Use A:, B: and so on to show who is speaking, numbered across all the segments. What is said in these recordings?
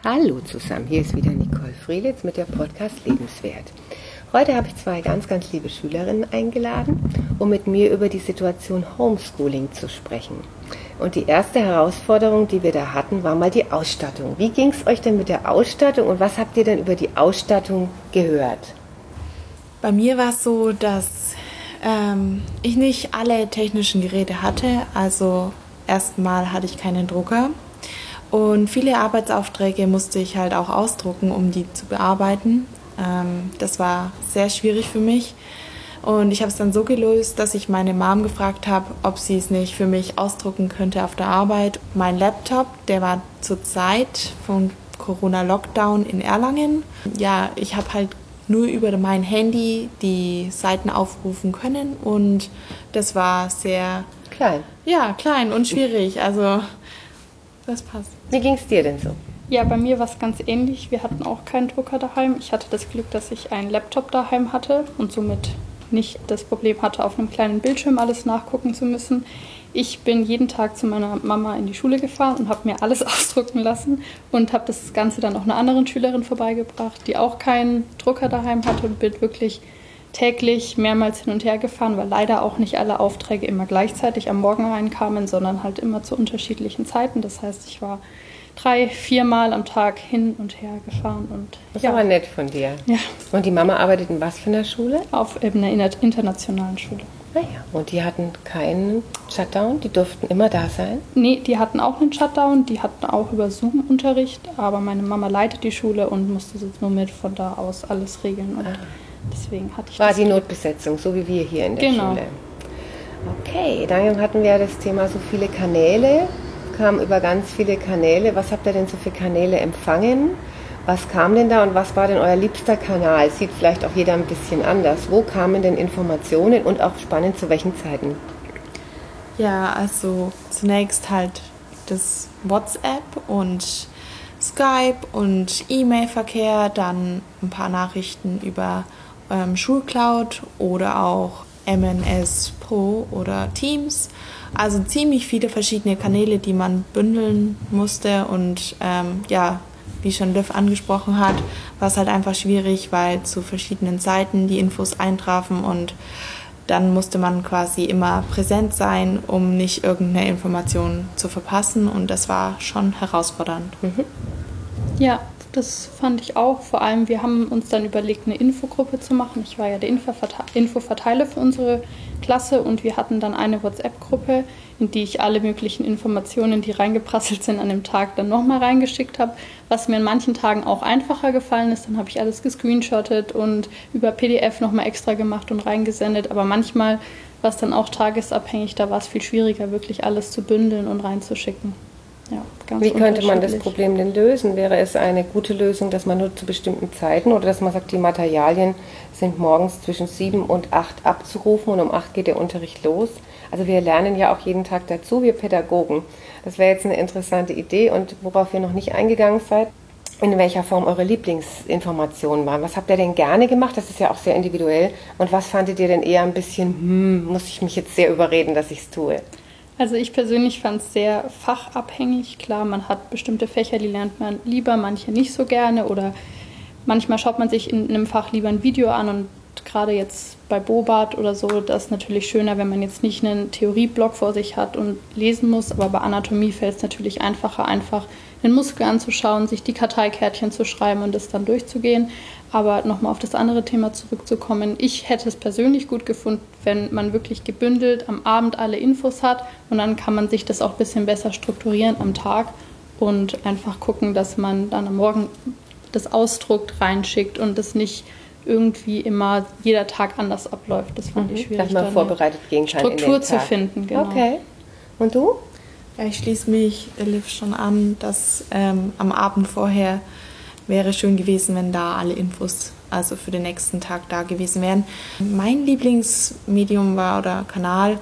A: Hallo zusammen, hier ist wieder Nicole Frielitz mit der Podcast Lebenswert. Heute habe ich zwei ganz, ganz liebe Schülerinnen eingeladen, um mit mir über die Situation Homeschooling zu sprechen. Und die erste Herausforderung, die wir da hatten, war mal die Ausstattung. Wie ging es euch denn mit der Ausstattung und was habt ihr denn über die Ausstattung gehört?
B: Bei mir war es so, dass ich nicht alle technischen Geräte hatte. Also erstmal hatte ich keinen Drucker. Und viele Arbeitsaufträge musste ich halt auch ausdrucken, um die zu bearbeiten. Das war sehr schwierig für mich. Und ich habe es dann so gelöst, dass ich meine Mom gefragt habe, ob sie es nicht für mich ausdrucken könnte auf der Arbeit. Mein Laptop, der war zur Zeit vom Corona-Lockdown in Erlangen. Ja, ich habe halt nur über mein Handy die Seiten aufrufen können und das war sehr
A: Klein.
B: Ja, klein und schwierig. Also das passt.
A: Wie ging es dir denn so?
C: Ja, bei mir war es ganz ähnlich. Wir hatten auch keinen Drucker daheim. Ich hatte das Glück, dass ich einen Laptop daheim hatte und somit nicht das Problem hatte, auf einem kleinen Bildschirm alles nachgucken zu müssen. Ich bin jeden Tag zu meiner Mama in die Schule gefahren und habe mir alles ausdrucken lassen und habe das Ganze dann auch einer anderen Schülerin vorbeigebracht, die auch keinen Drucker daheim hatte und bin wirklich täglich mehrmals hin und her gefahren, weil leider auch nicht alle Aufträge immer gleichzeitig am Morgen reinkamen, sondern halt immer zu unterschiedlichen Zeiten. Das heißt, ich war 3-4 Mal am Tag hin und her gefahren. Und
A: das ist aber nett von dir.
C: Ja.
A: Und die Mama arbeitet in was für einer Schule?
C: Auf einer internationalen Schule.
A: Naja, und die hatten keinen Shutdown? Die durften immer da sein?
C: Nee, die hatten auch einen Shutdown. Die hatten auch über Zoom Unterricht. Aber meine Mama leitet die Schule und musste jetzt nur mit von da aus alles regeln. Und deswegen hatte ich
A: war die Notbesetzung, so wie wir hier in der Schule. Okay, dann hatten wir das Thema so viele Kanäle, kam über ganz viele Kanäle. Was habt ihr denn so für Kanäle empfangen? Was kam denn da und was war denn euer liebster Kanal? Sieht vielleicht auch jeder ein bisschen anders. Wo kamen denn Informationen und auch spannend zu welchen Zeiten?
B: Ja, also zunächst halt das WhatsApp und Skype und E-Mail-Verkehr, dann ein paar Nachrichten über Schulcloud oder auch MNS Pro oder Teams. Also ziemlich viele verschiedene Kanäle, die man bündeln musste und wie schon Liv angesprochen hat, war es halt einfach schwierig, weil zu verschiedenen Zeiten die Infos eintrafen und dann musste man quasi immer präsent sein, um nicht irgendeine Information zu verpassen und das war schon herausfordernd.
C: Mhm. Ja, das fand ich auch. Vor allem, wir haben uns dann überlegt, eine Infogruppe zu machen. Ich war ja der Infoverteiler für unsere Klasse und wir hatten dann eine WhatsApp-Gruppe, in die ich alle möglichen Informationen, die reingeprasselt sind an dem Tag, dann nochmal reingeschickt habe. Was mir in manchen Tagen auch einfacher gefallen ist, dann habe ich alles gescreenshottet und über PDF nochmal extra gemacht und reingesendet. Aber manchmal war es dann auch tagesabhängig, da war es viel schwieriger, wirklich alles zu bündeln und reinzuschicken. Ja,
A: wie könnte man das Problem denn lösen? Wäre es eine gute Lösung, dass man nur zu bestimmten Zeiten oder dass man sagt, die Materialien sind morgens zwischen 7 und 8 abzurufen und um 8 geht der Unterricht los? Also wir lernen ja auch jeden Tag dazu, wir Pädagogen. Das wäre jetzt eine interessante Idee und worauf ihr noch nicht eingegangen seid, in welcher Form eure Lieblingsinformationen waren. Was habt ihr denn gerne gemacht? Das ist ja auch sehr individuell. Und was fandet ihr denn eher ein bisschen, muss ich mich jetzt sehr überreden, dass ich es tue?
C: Also ich persönlich fand es sehr fachabhängig. Klar, man hat bestimmte Fächer, die lernt man lieber, manche nicht so gerne. Oder manchmal schaut man sich in einem Fach lieber ein Video an. Und gerade jetzt bei Bobat oder so, das ist natürlich schöner, wenn man jetzt nicht einen Theorieblock vor sich hat und lesen muss. Aber bei Anatomie fällt es natürlich einfacher, einfach den Muskel anzuschauen, sich die Karteikärtchen zu schreiben und das dann durchzugehen. Aber nochmal auf das andere Thema zurückzukommen, ich hätte es persönlich gut gefunden, wenn man wirklich gebündelt am Abend alle Infos hat und dann kann man sich das auch ein bisschen besser strukturieren am Tag und einfach gucken, dass man dann am Morgen das ausdruckt, reinschickt und das nicht irgendwie immer jeder Tag anders abläuft. Das fand ich schwierig,
A: dass man vorbereitet gehen kann
C: Struktur
A: in den
C: zu
A: Tag.
C: Finden. Genau.
A: Okay. Und du?
B: Ja, ich schließe mich Liv schon an, dass am Abend vorher wäre schön gewesen, wenn da alle Infos also für den nächsten Tag da gewesen wären. Mein Lieblingsmedium oder Kanal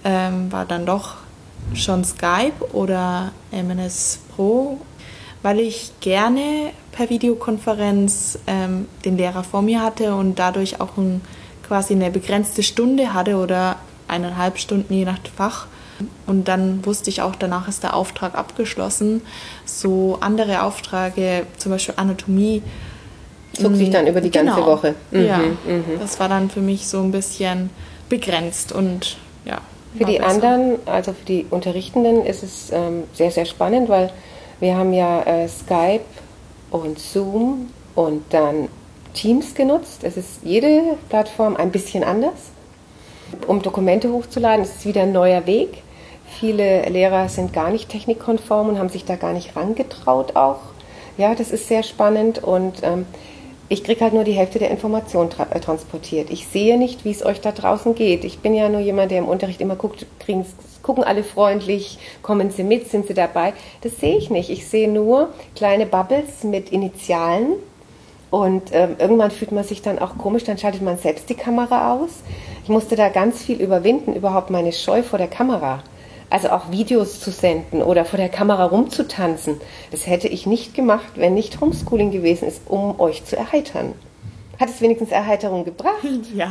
B: war dann doch schon Skype oder MNS Pro, weil ich gerne per Videokonferenz den Lehrer vor mir hatte und dadurch auch quasi eine begrenzte Stunde hatte oder 1,5 Stunden je nach Fach Und dann wusste ich auch, danach ist der Auftrag abgeschlossen. So andere Aufträge, zum Beispiel Anatomie,
A: zog sich dann über die ganze Woche.
B: Ja, das war dann für mich so ein bisschen begrenzt und ja.
A: Für die anderen, also für die Unterrichtenden, ist es sehr, sehr spannend, weil wir haben ja Skype und Zoom und dann Teams genutzt. Es ist jede Plattform ein bisschen anders. Um Dokumente hochzuladen, ist es wieder ein neuer Weg. Viele Lehrer sind gar nicht technikkonform und haben sich da gar nicht rangetraut auch. Ja, das ist sehr spannend und ich kriege halt nur die Hälfte der Informationen transportiert. Ich sehe nicht, wie es euch da draußen geht. Ich bin ja nur jemand, der im Unterricht immer guckt, gucken alle freundlich, kommen sie mit, sind sie dabei. Das sehe ich nicht. Ich sehe nur kleine Bubbles mit Initialen und irgendwann fühlt man sich dann auch komisch, dann schaltet man selbst die Kamera aus. Ich musste da ganz viel überwinden, überhaupt meine Scheu vor der Kamera. Also auch Videos zu senden oder vor der Kamera rumzutanzen, das hätte ich nicht gemacht, wenn nicht Homeschooling gewesen ist, um euch zu erheitern. Hat es wenigstens Erheiterung gebracht?
B: Ja,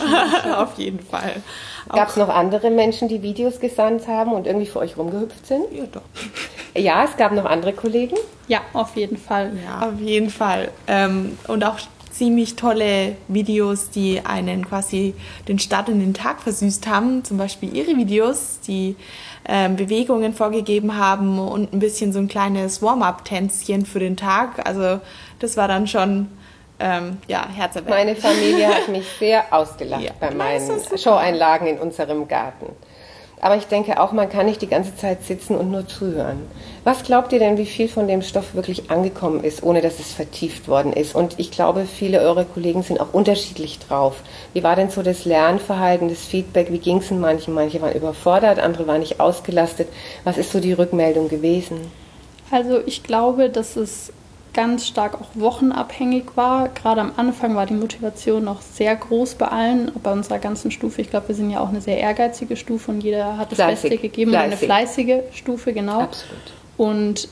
B: auf jeden Fall.
A: Gab es noch andere Menschen, die Videos gesandt haben und irgendwie für euch rumgehüpft sind?
B: Ja, doch.
A: Ja, es gab noch andere Kollegen?
C: Ja, auf jeden Fall.
B: Ja, auf jeden Fall. Und auch ziemlich tolle Videos, die einen quasi den Start in den Tag versüßt haben. Zum Beispiel ihre Videos, die Bewegungen vorgegeben haben und ein bisschen so ein kleines Warm-up-Tänzchen für den Tag. Also das war dann schon herzerwärmend.
A: Meine Familie hat mich sehr ausgelacht bei meinen Showeinlagen in unserem Garten. Aber ich denke auch, man kann nicht die ganze Zeit sitzen und nur zuhören. Was glaubt ihr denn, wie viel von dem Stoff wirklich angekommen ist, ohne dass es vertieft worden ist? Und ich glaube, viele eurer Kollegen sind auch unterschiedlich drauf. Wie war denn so das Lernverhalten, das Feedback? Wie ging es in manchen? Manche waren überfordert, andere waren nicht ausgelastet. Was ist so die Rückmeldung gewesen?
C: Also ich glaube, dass es ganz stark auch wochenabhängig war. Gerade am Anfang war die Motivation noch sehr groß bei allen, bei unserer ganzen Stufe. Ich glaube, wir sind ja auch eine sehr ehrgeizige Stufe und jeder hat das Beste gegeben. Und eine fleißige Stufe, genau.
A: Absolut.
C: Und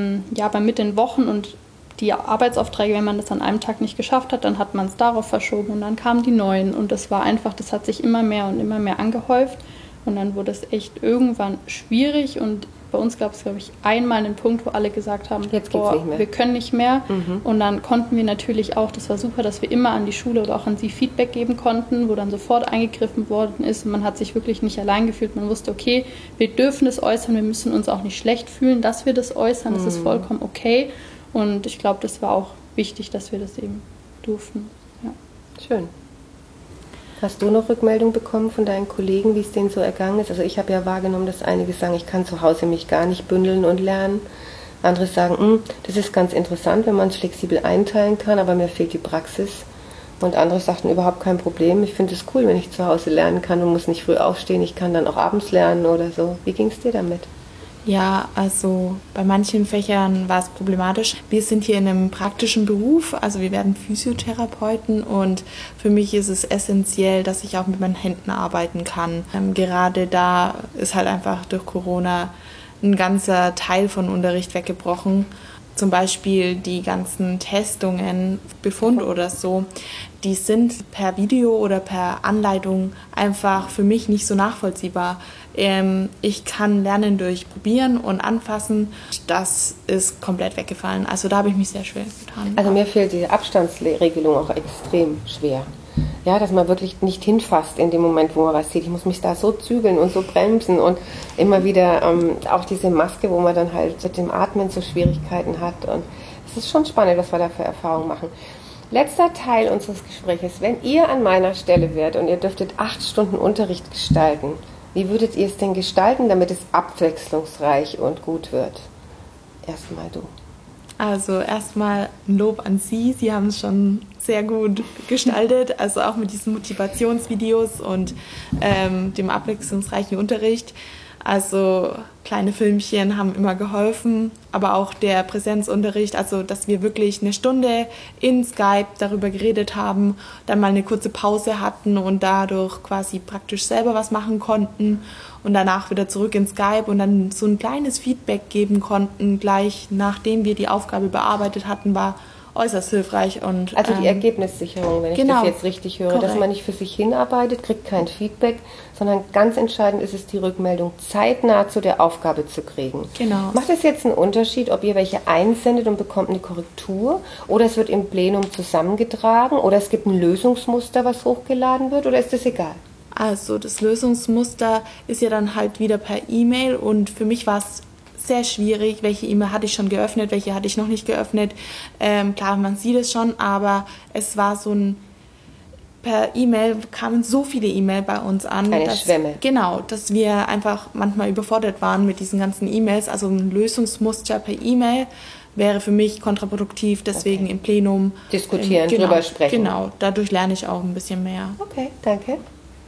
C: mit den Wochen und die Arbeitsaufträge, wenn man das an einem Tag nicht geschafft hat, dann hat man es darauf verschoben und dann kamen die neuen. Und das war einfach, das hat sich immer mehr und immer mehr angehäuft. Und dann wurde es echt irgendwann schwierig und bei uns gab es, glaube ich, einmal einen Punkt, wo alle gesagt haben,
A: jetzt geht's nicht mehr.
C: Wir können nicht mehr. Und dann konnten wir natürlich auch, das war super, dass wir immer an die Schule oder auch an sie Feedback geben konnten, wo dann sofort eingegriffen worden ist und man hat sich wirklich nicht allein gefühlt. Man wusste, okay, wir dürfen das äußern, wir müssen uns auch nicht schlecht fühlen, dass wir das äußern, das ist vollkommen okay. Und ich glaube, das war auch wichtig, dass wir das eben durften. Ja.
A: Schön. Hast du noch Rückmeldung bekommen von deinen Kollegen, wie es denen so ergangen ist? Also ich habe ja wahrgenommen, dass einige sagen, ich kann zu Hause mich gar nicht bündeln und lernen. Andere sagen, das ist ganz interessant, wenn man es flexibel einteilen kann, aber mir fehlt die Praxis. Und andere sagten, überhaupt kein Problem. Ich finde es cool, wenn ich zu Hause lernen kann und muss nicht früh aufstehen. Ich kann dann auch abends lernen oder so. Wie ging es dir damit?
B: Ja, also bei manchen Fächern war es problematisch. Wir sind hier in einem praktischen Beruf, also wir werden Physiotherapeuten und für mich ist es essentiell, dass ich auch mit meinen Händen arbeiten kann. Gerade da ist halt einfach durch Corona ein ganzer Teil von Unterricht weggebrochen. Zum Beispiel die ganzen Testungen, Befund oder so, die sind per Video oder per Anleitung einfach für mich nicht so nachvollziehbar. Ich kann lernen durch Probieren und Anfassen. Das ist komplett weggefallen. Also da habe ich mich sehr schwer getan.
A: Also mir fehlt diese Abstandsregelung auch extrem schwer. Ja, dass man wirklich nicht hinfasst in dem Moment, wo man was sieht. Ich muss mich da so zügeln und so bremsen und immer wieder auch diese Maske, wo man dann halt mit dem Atmen so Schwierigkeiten hat. Und es ist schon spannend, was wir da für Erfahrungen machen. Letzter Teil unseres Gesprächs. Wenn ihr an meiner Stelle wärt und ihr dürftet 8 Stunden Unterricht gestalten, wie würdet ihr es denn gestalten, damit es abwechslungsreich und gut wird? Erstmal du.
B: Also erstmal ein Lob an Sie. Sie haben es schon sehr gut gestaltet, also auch mit diesen Motivationsvideos und dem abwechslungsreichen Unterricht. Also kleine Filmchen haben immer geholfen, aber auch der Präsenzunterricht, also dass wir wirklich eine Stunde in Skype darüber geredet haben, dann mal eine kurze Pause hatten und dadurch quasi praktisch selber was machen konnten und danach wieder zurück in Skype und dann so ein kleines Feedback geben konnten, gleich nachdem wir die Aufgabe bearbeitet hatten, war äußerst hilfreich. Und,
A: also die Ergebnissicherung, wenn ich das jetzt richtig höre,
B: korrekt.
A: Dass man nicht für sich hinarbeitet, kriegt kein Feedback, sondern ganz entscheidend ist es, die Rückmeldung zeitnah zu der Aufgabe zu kriegen.
B: Genau.
A: Macht es jetzt einen Unterschied, ob ihr welche einsendet und bekommt eine Korrektur oder es wird im Plenum zusammengetragen oder es gibt ein Lösungsmuster, was hochgeladen wird, oder ist das egal?
B: Also das Lösungsmuster ist ja dann halt wieder per E-Mail und für mich war es sehr schwierig, welche E-Mail hatte ich schon geöffnet, welche hatte ich noch nicht geöffnet. Klar, man sieht es schon, aber es war so ein, per E-Mail kamen so viele E-Mail bei uns an.
A: Eine Schwemme.
B: Genau, dass wir einfach manchmal überfordert waren mit diesen ganzen E-Mails. Also ein Lösungsmuster per E-Mail wäre für mich kontraproduktiv, deswegen im Plenum
A: diskutieren, drüber sprechen.
B: Genau, dadurch lerne ich auch ein bisschen mehr.
A: Okay, danke.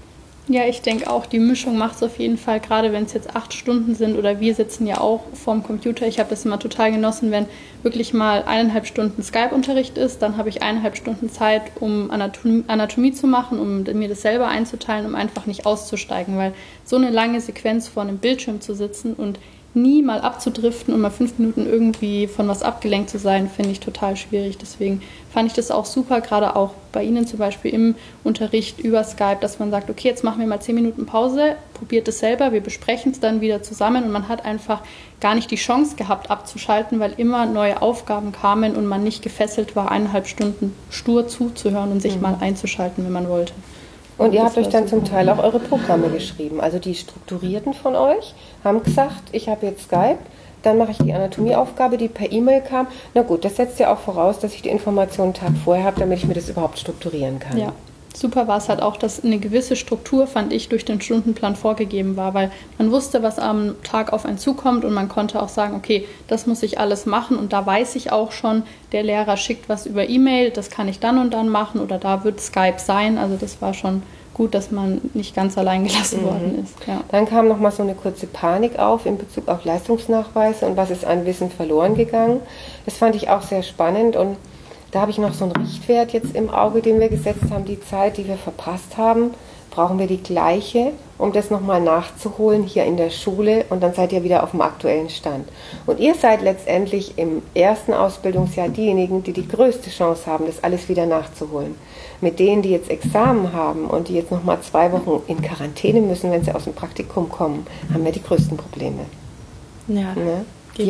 C: Ja, ich denke auch, die Mischung macht es auf jeden Fall, gerade wenn es jetzt 8 Stunden sind oder wir sitzen ja auch vorm Computer. Ich habe das immer total genossen, wenn wirklich mal 1,5 Stunden Skype-Unterricht ist, dann habe ich 1,5 Stunden Zeit, um Anatomie zu machen, um mir das selber einzuteilen, um einfach nicht auszusteigen, weil so eine lange Sequenz vor einem Bildschirm zu sitzen und nie mal abzudriften und mal 5 Minuten irgendwie von was abgelenkt zu sein, finde ich total schwierig. Deswegen fand ich das auch super, gerade auch bei Ihnen zum Beispiel im Unterricht über Skype, dass man sagt, okay, jetzt machen wir mal 10 Minuten Pause, probiert es selber, wir besprechen es dann wieder zusammen und man hat einfach gar nicht die Chance gehabt abzuschalten, weil immer neue Aufgaben kamen und man nicht gefesselt war, 1,5 Stunden stur zuzuhören und sich mal einzuschalten, wenn man wollte.
A: Und ihr habt euch dann zum Teil auch eure Programme geschrieben. Also die Strukturierten von euch haben gesagt, ich habe jetzt Skype, dann mache ich die Anatomieaufgabe, die per E-Mail kam. Na gut, das setzt ja auch voraus, dass ich die Informationen einen Tag vorher habe, damit ich mir das überhaupt strukturieren kann.
C: Ja, super war es halt auch, dass eine gewisse Struktur, fand ich, durch den Stundenplan vorgegeben war, weil man wusste, was am Tag auf einen zukommt und man konnte auch sagen, okay, das muss ich alles machen und da weiß ich auch schon, der Lehrer schickt was über E-Mail, das kann ich dann und dann machen oder da wird Skype sein, also das war schon gut, dass man nicht ganz allein gelassen worden ist. Ja.
A: Dann kam noch mal so eine kurze Panik auf in Bezug auf Leistungsnachweise und was ist an Wissen verloren gegangen. Das fand ich auch sehr spannend und da habe ich noch so einen Richtwert jetzt im Auge, den wir gesetzt haben. Die Zeit, die wir verpasst haben, brauchen wir die gleiche, um das nochmal nachzuholen hier in der Schule und dann seid ihr wieder auf dem aktuellen Stand. Und ihr seid letztendlich im ersten Ausbildungsjahr diejenigen, die die größte Chance haben, das alles wieder nachzuholen. Mit denen, die jetzt Examen haben und die jetzt nochmal 2 Wochen in Quarantäne müssen, wenn sie aus dem Praktikum kommen, haben wir die größten Probleme.
B: Ja,
A: Ne?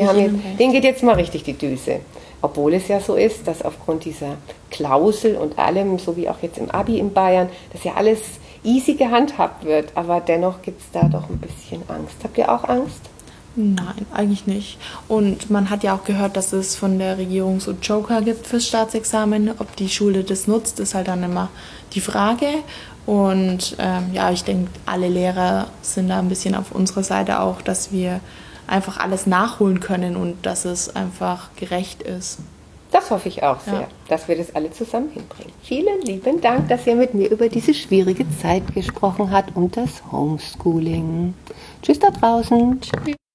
A: Denen geht jetzt mal richtig die Düse. Obwohl es ja so ist, dass aufgrund dieser Klausel und allem, so wie auch jetzt im Abi in Bayern, dass ja alles easy gehandhabt wird. Aber dennoch gibt es da doch ein bisschen Angst. Habt ihr auch Angst?
B: Nein, eigentlich nicht. Und man hat ja auch gehört, dass es von der Regierung so Joker gibt fürs Staatsexamen. Ob die Schule das nutzt, ist halt dann immer die Frage. Und ja, ich denke, alle Lehrer sind da ein bisschen auf unserer Seite auch, dass wir einfach alles nachholen können und dass es einfach gerecht ist.
A: Das hoffe ich auch sehr, dass wir das alle zusammen hinbringen. Vielen lieben Dank, dass ihr mit mir über diese schwierige Zeit gesprochen habt und das Homeschooling. Tschüss da draußen. Tschüss.